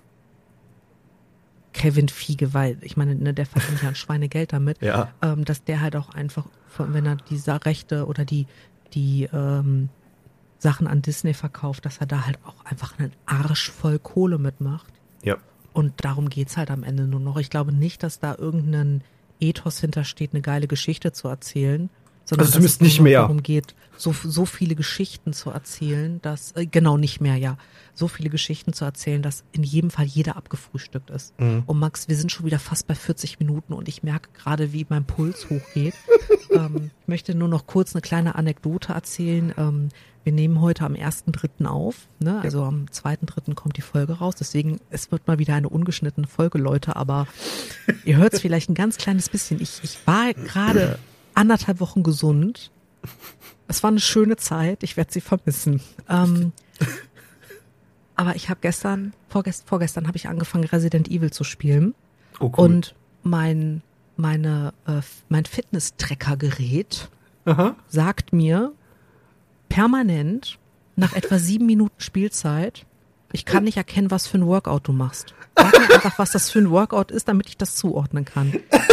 Kevin Feige, weil ich meine, ne, der verdient ja ein Schweinegeld damit, ja. ähm, dass der halt auch einfach, wenn er diese Rechte oder die, die ähm, Sachen an Disney verkauft, dass er da halt auch einfach einen Arsch voll Kohle mitmacht. Ja. Und darum geht's halt am Ende nur noch. Ich glaube nicht, dass da irgendein Ethos hintersteht, eine geile Geschichte zu erzählen. Sondern also zumindest nicht mehr. Darum geht, so, so viele Geschichten zu erzählen, dass, äh, genau nicht mehr, ja, so viele Geschichten zu erzählen, dass in jedem Fall jeder abgefrühstückt ist. Mhm. Und Max, wir sind schon wieder fast bei vierzig Minuten und ich merke gerade, wie mein Puls hochgeht. ähm, ich möchte nur noch kurz eine kleine Anekdote erzählen. Ähm, wir nehmen heute am ersten dritten auf, ne? Also ja. am zweiten dritten kommt die Folge raus. Deswegen, es wird mal wieder eine ungeschnittene Folge, Leute, aber ihr hört es vielleicht ein ganz kleines bisschen. Ich, ich war gerade anderthalb Wochen gesund. Es war eine schöne Zeit. Ich werde sie vermissen. Ähm, aber ich habe gestern, vorgest, vorgestern habe ich angefangen, Resident Evil zu spielen. Oh, cool. Und mein, meine, äh, mein Fitness-Tracker-Gerät Aha. sagt mir permanent nach etwa sieben Minuten Spielzeit, ich kann nicht erkennen, was für ein Workout du machst. Sag mir einfach, was das für ein Workout ist, damit ich das zuordnen kann.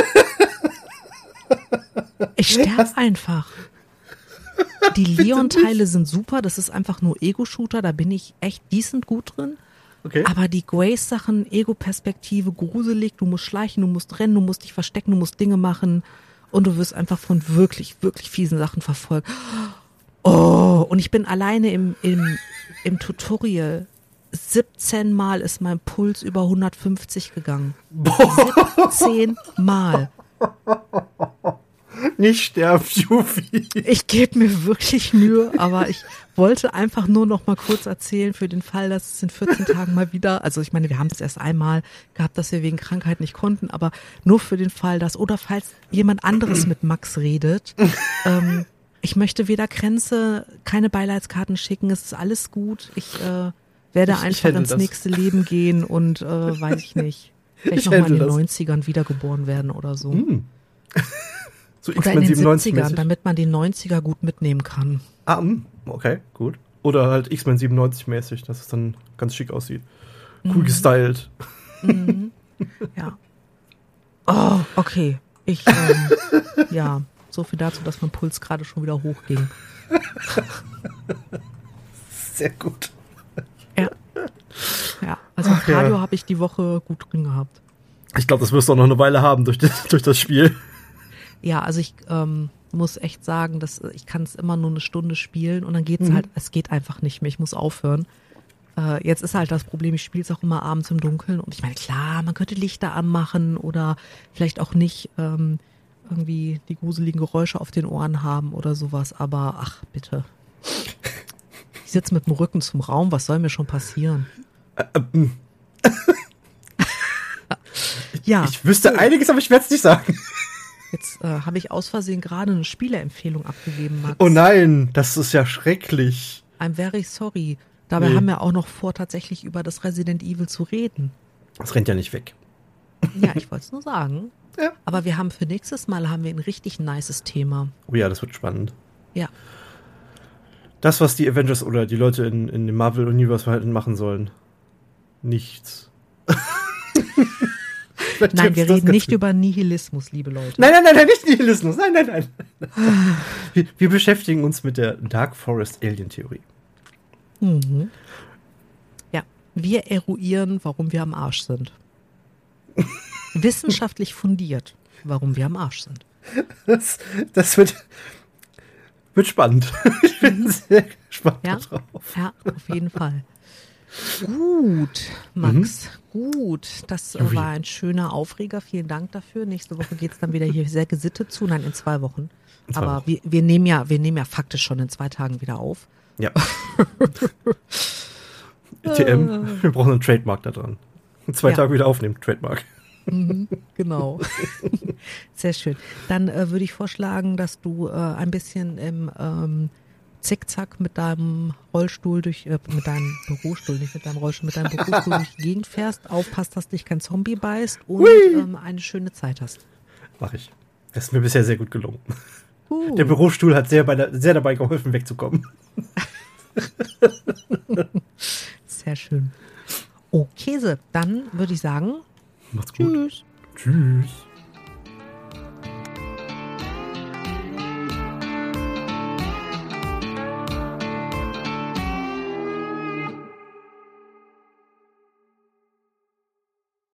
Ich sterbe einfach. Die Leon-Teile sind super, das ist einfach nur Ego-Shooter, da bin ich echt decent gut drin. Okay. Aber die Grace-Sachen, Ego-Perspektive, gruselig, du musst schleichen, du musst rennen, du musst dich verstecken, du musst Dinge machen und du wirst einfach von wirklich, wirklich fiesen Sachen verfolgt. Oh, und ich bin alleine im, im, im Tutorial. siebzehn Mal ist mein Puls über hundertfünfzig gegangen. siebzehn Mal. Nicht sterben, Jufi. Ich gebe mir wirklich Mühe, aber ich wollte einfach nur noch mal kurz erzählen für den Fall, dass es in vierzehn Tagen mal wieder, also ich meine, wir haben es erst einmal gehabt, dass wir wegen Krankheit nicht konnten, aber nur für den Fall, dass, oder falls jemand anderes mit Max redet, ähm, ich möchte weder Grenze, keine Beileidskarten schicken, es ist alles gut, ich äh, werde ich, einfach ich ins das. nächste Leben gehen und äh, weiß ich nicht, vielleicht nochmal in den das. neunzigern wiedergeboren werden oder so. Hm. So oder in den siebzigern, damit man die neunziger gut mitnehmen kann. Ah, okay, gut. Oder halt X-Men siebenundneunzig mäßig, dass es dann ganz schick aussieht. Cool mhm. gestylt. Mhm. Ja. Oh, okay. Ich, ähm, ja, so viel dazu, dass mein Puls gerade schon wieder hochging. Sehr gut. Ja. Ja, also Ach, Cardio ja. habe ich die Woche gut drin gehabt. Ich glaube, das wirst du auch noch eine Weile haben durch das, durch das Spiel. Ja, also ich ähm, muss echt sagen, dass ich kann es immer nur eine Stunde spielen und dann geht's mhm. halt, es geht einfach nicht mehr, ich muss aufhören. Äh, jetzt ist halt das Problem, ich spiele es auch immer abends im Dunkeln. Und ich meine, klar, man könnte Lichter anmachen oder vielleicht auch nicht ähm, irgendwie die gruseligen Geräusche auf den Ohren haben oder sowas. Aber ach, bitte. Ich sitze mit dem Rücken zum Raum, was soll mir schon passieren? Ja. Ich wüsste einiges, aber ich werde es nicht sagen. Jetzt äh, habe ich aus Versehen gerade eine Spieleempfehlung abgegeben, Max. Oh nein, das ist ja schrecklich. I'm very sorry. Dabei Nee. haben wir auch noch vor, tatsächlich über das Resident Evil zu reden. Das rennt ja nicht weg. Ja, ich wollte es nur sagen. Ja. Aber wir haben für nächstes Mal haben wir ein richtig nices Thema. Oh ja, das wird spannend. Ja. Das, was die Avengers oder die Leute in, in dem Marvel-Universe verhalten machen sollen. Nichts. Nein, wir reden nicht über Nihilismus, liebe Leute. Nein, nein, nein, nein, nicht Nihilismus. Nein, nein, nein. wir, wir beschäftigen uns mit der Dark Forest Alien-Theorie. Mhm. Ja, wir eruieren, warum wir am Arsch sind. Wissenschaftlich fundiert, warum wir am Arsch sind. Das, das wird, wird spannend. Ich bin sehr gespannt Ja? darauf. Ja, auf jeden Fall. Gut, Max, mhm. gut. Das äh, war ein schöner Aufreger. Vielen Dank dafür. Nächste Woche geht es dann wieder hier sehr gesittet zu. Nein, in zwei Wochen. In zwei Aber Wochen. Wir, wir, nehmen ja, wir nehmen ja faktisch schon in zwei Tagen wieder auf. Ja. E T M, wir brauchen einen Trademark da dran. In zwei ja. Tagen wieder aufnehmen, Trademark. Mhm, genau. Sehr schön. Dann äh, würde ich vorschlagen, dass du äh, ein bisschen im ähm, Zickzack mit deinem Rollstuhl durch, äh, mit deinem Bürostuhl, nicht mit deinem Rollstuhl, mit deinem Bürostuhl durch die Gegend fährst, aufpasst, dass dich kein Zombie beißt und ähm, eine schöne Zeit hast. Mach ich. Das ist mir bisher sehr gut gelungen. Uh. Der Bürostuhl hat sehr, bei der, sehr dabei geholfen, wegzukommen. Sehr schön. Okay, dann würde ich sagen, macht's gut. Tschüss. Tschüss.